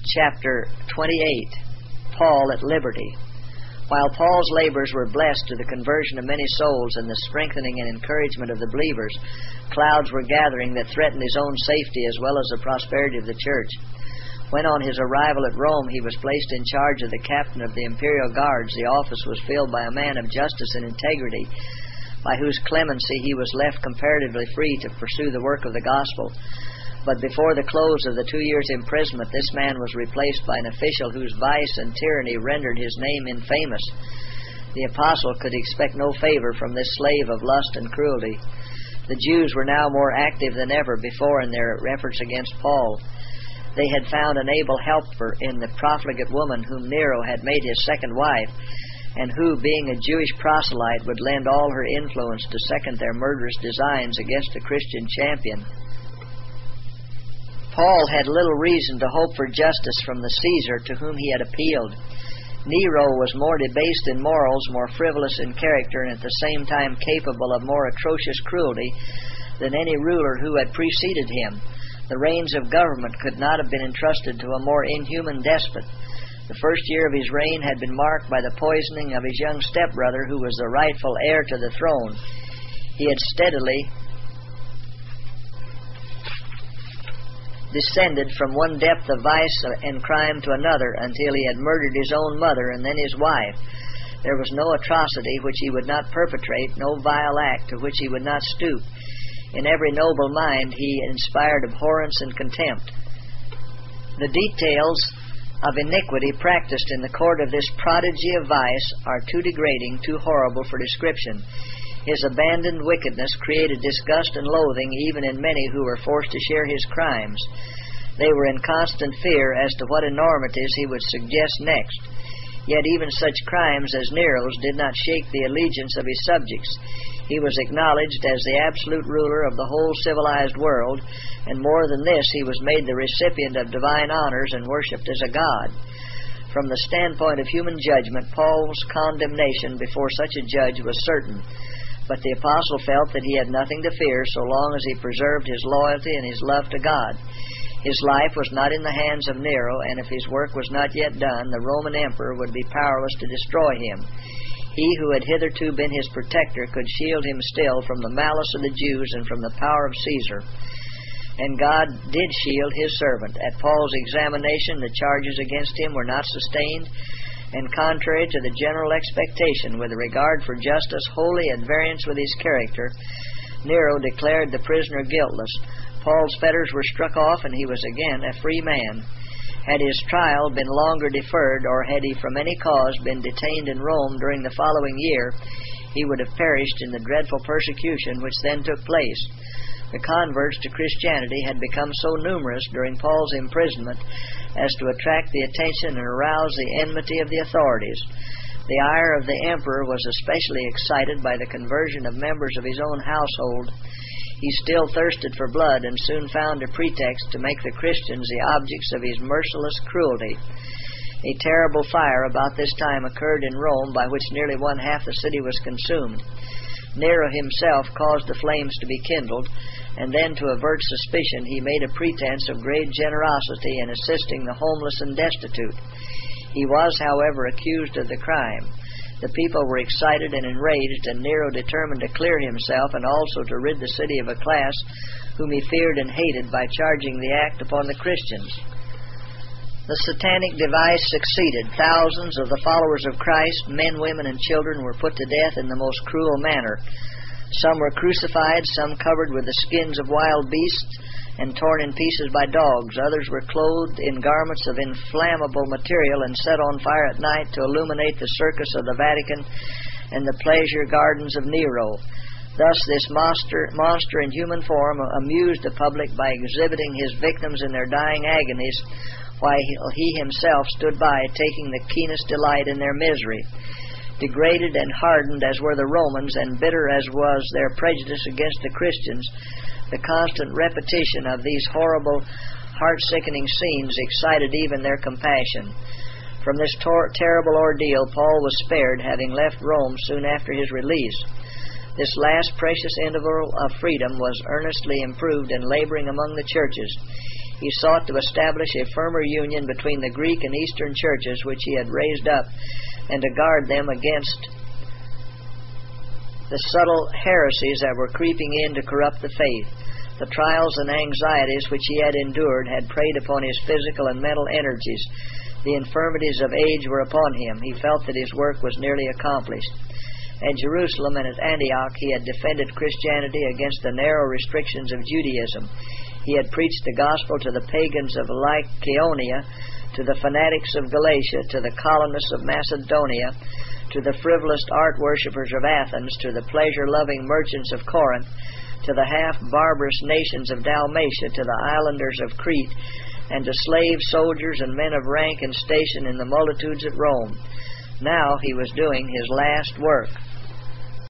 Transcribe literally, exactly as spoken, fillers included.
chapter twenty-eight, Paul at Liberty. While Paul's labors were blessed to the conversion of many souls and the strengthening and encouragement of the believers, clouds were gathering that threatened his own safety as well as the prosperity of the church. When on his arrival at Rome he was placed in charge of the captain of the imperial guards, the office was filled by a man of justice and integrity, by whose clemency he was left comparatively free to pursue the work of the gospel. But before the close of the two years' imprisonment, this man was replaced by an official whose vice and tyranny rendered his name infamous. The apostle could expect no favor from this slave of lust and cruelty. The Jews were now more active than ever before in their efforts against Paul. They had found an able helper in the profligate woman whom Nero had made his second wife, and who, being a Jewish proselyte, would lend all her influence to second their murderous designs against the Christian champion. Paul had little reason to hope for justice from the Caesar to whom he had appealed. Nero was more debased in morals, more frivolous in character, and at the same time capable of more atrocious cruelty than any ruler who had preceded him. The reins of government could not have been entrusted to a more inhuman despot. The first year of his reign had been marked by the poisoning of his young stepbrother, who was the rightful heir to the throne. He had steadily descended from one depth of vice and crime to another until he had murdered his own mother and then his wife. There was no atrocity which he would not perpetrate, no vile act to which he would not stoop. In every noble mind he inspired abhorrence and contempt. The details of iniquity practiced in the court of this prodigy of vice are too degrading, too horrible for description. His abandoned wickedness created disgust and loathing even in many who were forced to share his crimes. They were in constant fear as to what enormities he would suggest next. Yet even such crimes as Nero's did not shake the allegiance of his subjects. He was acknowledged as the absolute ruler of the whole civilized world, and more than this, he was made the recipient of divine honors and worshipped as a god. From the standpoint of human judgment, Paul's condemnation before such a judge was certain. But the apostle felt that he had nothing to fear so long as he preserved his loyalty and his love to God. His life was not in the hands of Nero, and if his work was not yet done, the Roman emperor would be powerless to destroy him. He who had hitherto been his protector could shield him still from the malice of the Jews and from the power of Caesar. And God did shield his servant. At Paul's examination, the charges against him were not sustained, and contrary to the general expectation with regard for justice wholly at variance with his character, Nero declared the prisoner guiltless. Paul's fetters were struck off, and he was again a free man. Had his trial been longer deferred, or had he from any cause been detained in Rome during the following year, he would have perished in the dreadful persecution which then took place. The converts to Christianity had become so numerous during Paul's imprisonment as to attract the attention and arouse the enmity of the authorities. The ire of the emperor was especially excited by the conversion of members of his own household. He still thirsted for blood and soon found a pretext to make the Christians the objects of his merciless cruelty. A terrible fire about this time occurred in Rome, by which nearly one half the city was consumed. Nero himself caused the flames to be kindled, and then to avert suspicion he made a pretense of great generosity in assisting the homeless and destitute. He was, however, accused of the crime. The people were excited and enraged, and Nero determined to clear himself and also to rid the city of a class whom he feared and hated by charging the act upon the Christians. The satanic device succeeded. Thousands of the followers of Christ, men, women, and children, were put to death in the most cruel manner. Some were crucified, some covered with the skins of wild beasts and torn in pieces by dogs. Others were clothed in garments of inflammable material and set on fire at night to illuminate the circus of the Vatican and the pleasure gardens of Nero. Thus this monster, monster in human form amused the public by exhibiting his victims in their dying agonies, while he himself stood by, taking the keenest delight in their misery. Degraded and hardened as were the Romans, and bitter as was their prejudice against the Christians, the constant repetition of these horrible, heart-sickening scenes excited even their compassion. From this tor- terrible ordeal Paul was spared, having left Rome soon after his release. This last precious interval of freedom was earnestly improved in laboring among the churches. he sought to establish a firmer union between the Greek and Eastern churches which he had raised up, and to guard them against the subtle heresies that were creeping in to corrupt the faith. The trials and anxieties which he had endured had preyed upon his physical and mental energies. The infirmities of age were upon him. He felt that his work was nearly accomplished. At Jerusalem and at Antioch he had defended Christianity against the narrow restrictions of Judaism. He had preached the gospel to the pagans of Lycaonia, to the fanatics of Galatia, to the colonists of Macedonia, to the frivolous art worshippers of Athens, to the pleasure-loving merchants of Corinth, to the half-barbarous nations of Dalmatia, to the islanders of Crete, and to slave soldiers and men of rank and station in the multitudes at Rome. Now he was doing his last work.